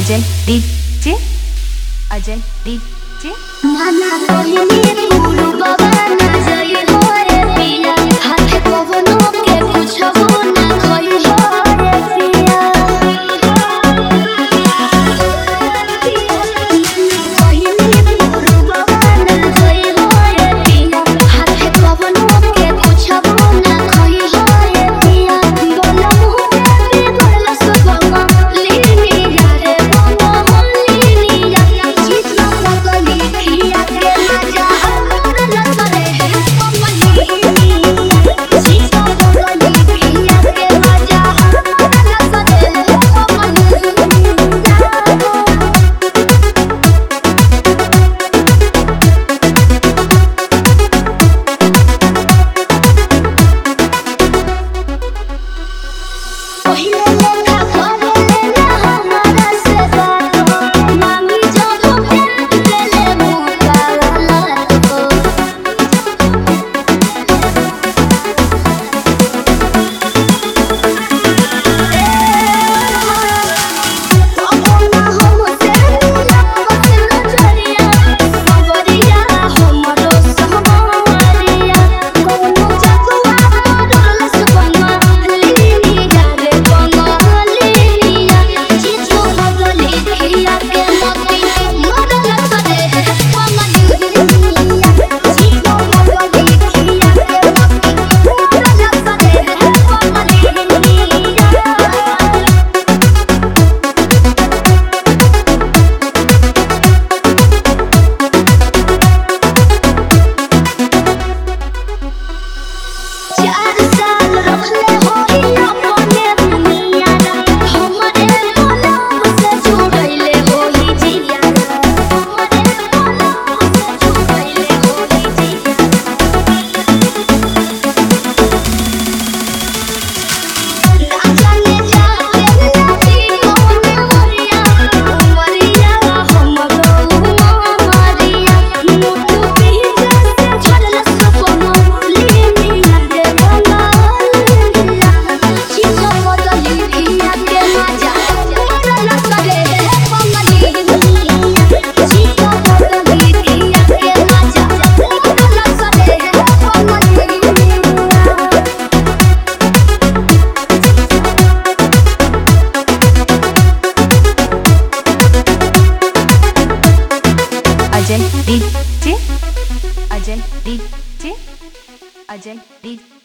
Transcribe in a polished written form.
Ajay DJ Ajay DJ माना कोहिनी पूरू बाबा न जई हो रे पिया हाथ पवनो के कुछ हो न खोई हो रे पिया कोहिनी पूरू बाबा न जई हो रे पिया हाथ पवनो के कुछ हो न खोई हो रे पिया बोला मुहे पे बोला सुबह लीनी यारे बोला लीनी यारे जीतना पगली खिया के मजा हमर लसरे है पगली जीतना पगली खिया के मजा हमर लसरे है पगली पहिले लेखा करे ना हमारा से बात मांगी जो प्यार ले ले मुका लात को ना हम से ना बस नजरिया सवरिया हमरो सहमारिया कोनो जगवा डरल सुबना लीनी यारे बंगालिया जीतो बगली खिया के मती मरल सरे है पगलिया जीतो बगली खिया के मती मरल सरे है पगलिया चार साल रखले होई अपने दुनिया हमरे कोलम से जुड़ैले होई जिया हमरे कोलम से जुड़ैले होई जिया ना जाने जाके नदी मोने मरिया मरिया हमरो मरिया मुटु पीछे से चलल सपना लीनी यारे बंगालिया जीतो बदली खिया के मजा मरल सरे है पगलिया जीतो बदली खिया के मजा मरल सरे है पगलिया Ajay DJ Ajay DJ Ajay DJ